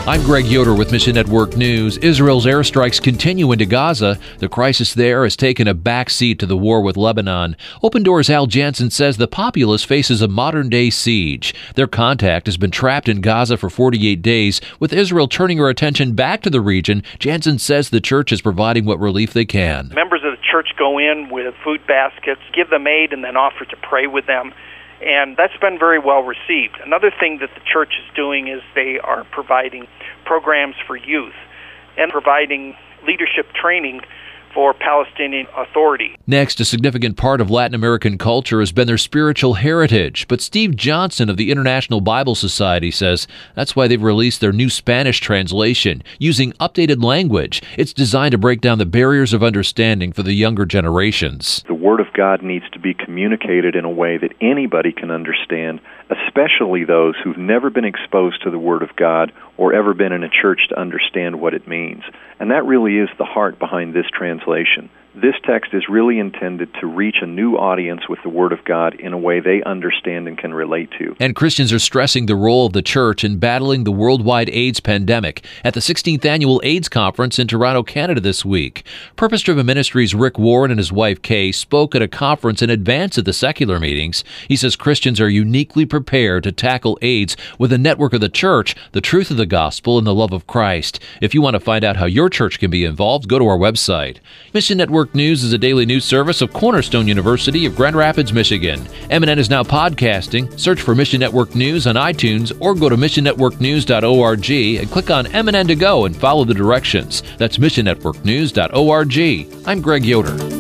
I'm Greg Yoder with Mission Network News. Israel's airstrikes continue into Gaza. The crisis there has taken a backseat to the war with Lebanon. Open Doors' Al Jansen says the populace faces a modern-day siege. Their contact has been trapped in Gaza for 48 days. With Israel turning her attention back to the region, Jansen says the church is providing what relief they can. Members of the church go in with food baskets, give them aid, and then offer to pray with them. And that's been very well received. Another thing that the church is doing is they are providing programs for youth and providing leadership training for Palestinian Authority. Next, a significant part of Latin American culture has been their spiritual heritage. But Steve Johnson of the International Bible Society says that's why they've released their new Spanish translation using updated language. It's designed to break down the barriers of understanding for the younger generations. The Word of God needs to be communicated in a way that anybody can understand, especially those who've never been exposed to the Word of God or ever been in a church to understand what it means. And that really is the heart behind this translation. This text is really intended to reach a new audience with the Word of God in a way they understand and can relate to. And Christians are stressing the role of the church in battling the worldwide AIDS pandemic at the 16th Annual AIDS Conference in Toronto, Canada this week. Purpose Driven Ministries' Rick Warren and his wife Kay spoke at a conference in advance of the secular meetings. He says Christians are uniquely prepared to tackle AIDS with a network of the church, the truth of the gospel, and the love of Christ. If you want to find out how your church can be involved, go to our website. Mission Network News is a daily news service of Cornerstone University of Grand Rapids, Michigan. MNN is now podcasting. Search for Mission Network News on iTunes or go to missionnetworknews.org and click on MNN to go and follow the directions. That's missionnetworknews.org. I'm Greg Yoder.